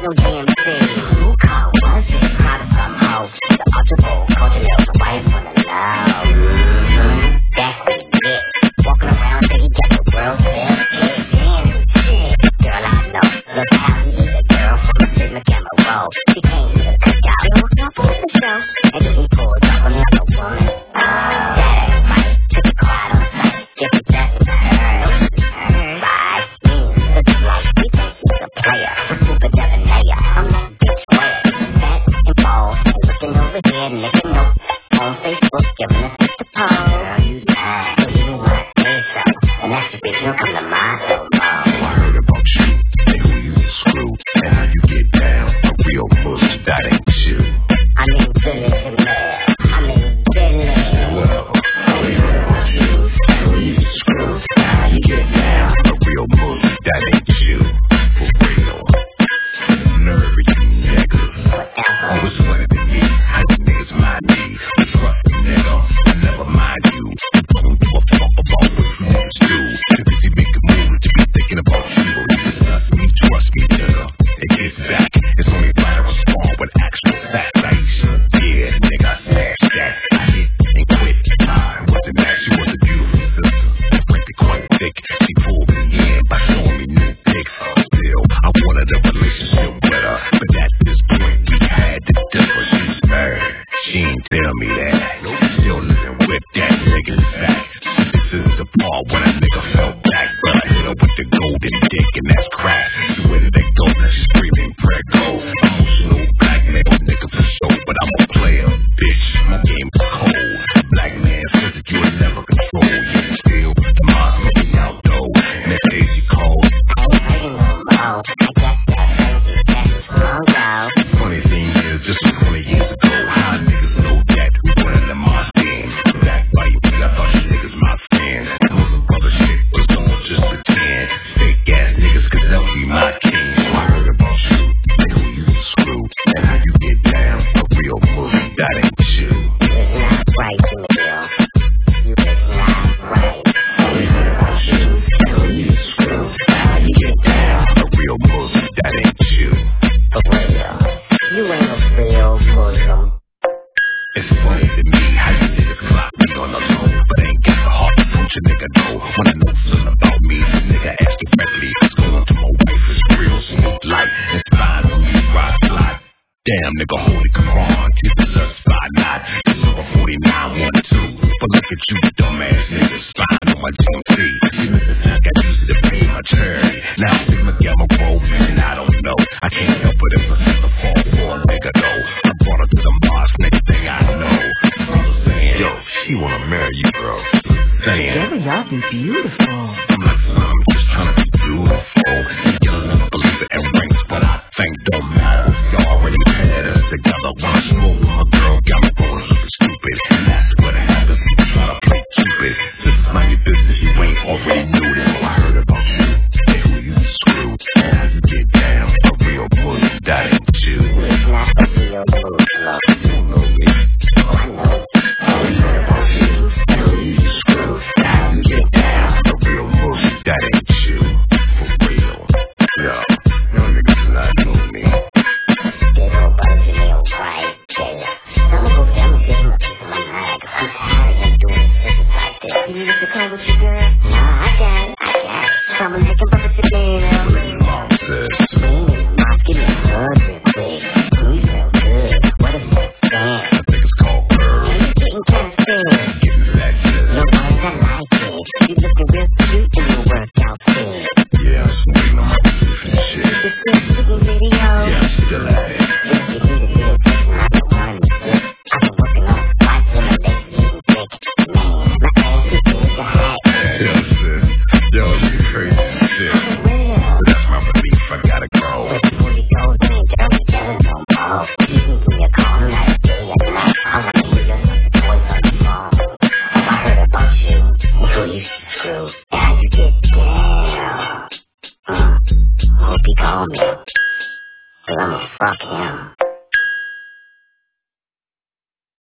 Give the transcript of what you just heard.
no GMC. Who car was it? Prada some hoe. The ultra-bold culture knows the wife wanna know. That's what he get. Walking around till he got the world's best hit. Damn, shit. Girl, I know. Look how he is a girl from a Sigma camera roll. She came to the cookout. Yo, up on the show. And then he pulled up another woman. That ain't right. Took a car on sight. Get possessed with her. Bye. Looks like he thinks he's a player. A super debonair. I'm that bitch square. Fat and bald. And looking over here, nigga, no. On Facebook, giving us the pose. Girl, you lying. So you want to say so. And that's the bitch, don't come to my soul. I heard about you and who you screw and how you get down. A real pussy, that ain't you. I mean, Billy to me. I mean, Billy. Well, I heard about you and who you screw and how you get down. A real pussy, that ain't you. For real. Nerve you niggas. Always wanted to me. How you niggas mind me? What's up, nigga? I never mind you. Don't give a fuck about what you niggas do. If you make a move, to be thinking about you. Trust me, nigga. It gets back. It's only right to respond with actual facts. Yeah, nigga, I smashed that. I hit and quit. I wasn't that. She was a beautiful sister. Frankly, quite thick. She pulled me in by showing me new pics. Still, I wanted a relationship with her. But at this point, we had to differ. She's married. She ain't tell me that. Still living with that nigga's back. This is the part when a nigga fell back. But I hit her with the golden dick and that's crack. So where did they go? Now she's screaming prego. Emotional blackmail nigga for sure. But I'm a player, bitch. My game's cold. Black man says that you will never control. Yet still, the mom's looking out though. Next day she calls. I ain't hurting no more. I got that crazy that's wrong, though. Funny thing is, just 20 years ago, how niggas know that we went in the mob den. That fight, I thought you niggas my fans. Know some brother shit, but don't just pretend. Fake ass niggas could never be my king. So I heard about you and who you screw and how you get down. A real movie, that ain't you. It's not right, Jamil. You is not right. We heard about you and who you screw and how you get down. A real movie, that ain't you. For real. You ain't a real Muslim. It's funny to me how you niggas clock me on the low, but ain't got the heart to punch a nigga know. When I know something about me, the nigga ask directly. What's going to my wife is real smooth light. It's fine when you ride slide. Damn nigga, holy Quran, Jesus us by not. It's over 4912. But look at you, dumbass niggas, spying on my GMC. Even if I got used to pay my charity. Now Sigma Gamma Bro, man, I don't know. I can't help it if I set the fall for a nigga though. I brought her to the mosque, next thing I know. I'm saying, yo, she wanna marry you, bro. Saying, Gary, y'all be beautiful. I'm like, son, I'm just trying to be beautiful. You don't believe it in rings, but I think don't matter. Y'all already had us together. When I smoke, my girl got me going super stupid. And that's what happens when you try to play stupid. This is not your business, you ain't already knew this. So I heard about you and who you screw and how you get down. A real pussy, that ain't you. It's not a real Muslim. You don't know me. I know. We heard about you and who you screw and how you get down. A real pussy, that ain't you. For real. Yo, y'all niggas do not know me. Get old brother Jamil right there. I'ma go down and give him a piece of my mind, 'cause I'm tired of him doing business like this. You need to come with your girl? No, I got it. Come and make him brother Jamil. What your mom says. Mom, give me a hug real quick. You feel good. What is that saying? I think it's called Bird. You getting kinda serious. Getting back to No boys, I like it. You looking real cute in your workout fit. yeah, I'm just waiting on my position and shit. You still shooting videos? Yeah, I'm still at it. If you need a real person, I don't want to slip. I've been working on watching my legs getting thick. Man, my ass is big to hide. Yo, sis. Yo, you crazy as shit. For real. But that's my belief. I gotta go. But before you go, you ain't girl together no more. You can give me a call, not a day and night. I want to hear your voice on the phone. I heard about you and who you screw and how you get down. Hope he call me, 'cause I'ma fuck him.